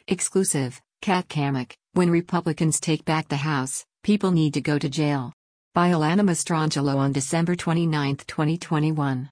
Exclusive, Kat Cammack, when Republicans take back the House, people need to go to jail. By Alanna Mastrangelo on December 29, 2021.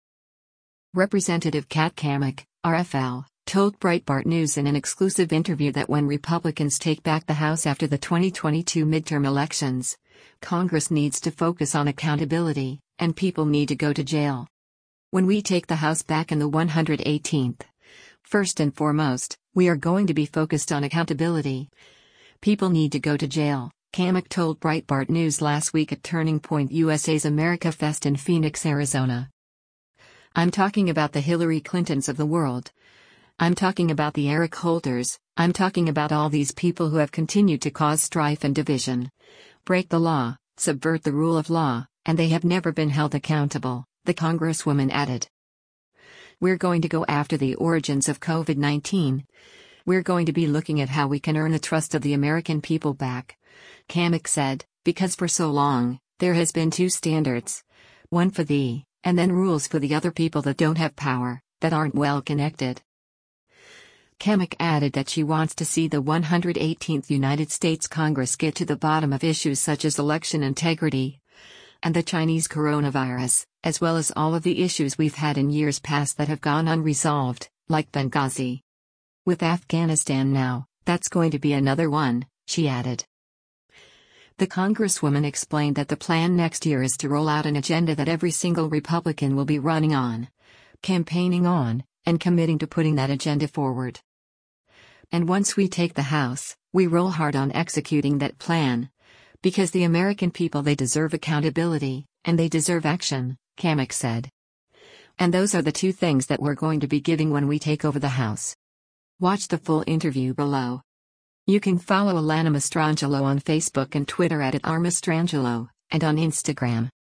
Representative Kat Cammack, RFL, told Breitbart News in an exclusive interview that when Republicans take back the House after the 2022 midterm elections, Congress needs to focus on accountability, and people need to go to jail. When we take the House back in the 118th, first and foremost, we are going to be focused on accountability. People need to go to jail, Cammack told Breitbart News last week at Turning Point USA's America Fest in Phoenix, Arizona. I'm talking about the Hillary Clintons of the world. I'm talking about the Eric Holders. I'm talking about all these people who have continued to cause strife and division, break the law, subvert the rule of law, and they have never been held accountable, the Congresswoman added. We're going to go after the origins of COVID-19. We're going to be looking at how we can earn the trust of the American people back, Cammack said, because for so long, there has been two standards. One for thee, and then rules for the other people that don't have power, that aren't well connected. Cammack added that she wants to see the 118th United States Congress get to the bottom of issues such as election integrity and the Chinese coronavirus, as well as all of the issues we've had in years past that have gone unresolved, like Benghazi. With Afghanistan now, that's going to be another one, she added. The Congresswoman explained that the plan next year is to roll out an agenda that every single Republican will be running on, campaigning on, and committing to putting that agenda forward. And once we take the House, we roll hard on executing that plan. Because the American people, they deserve accountability, and they deserve action, Cammack said. And those are the two things that we're going to be giving when we take over the House. Watch the full interview below. You can follow Alanna Mastrangelo on Facebook and Twitter at @rmastrangelo, and on Instagram.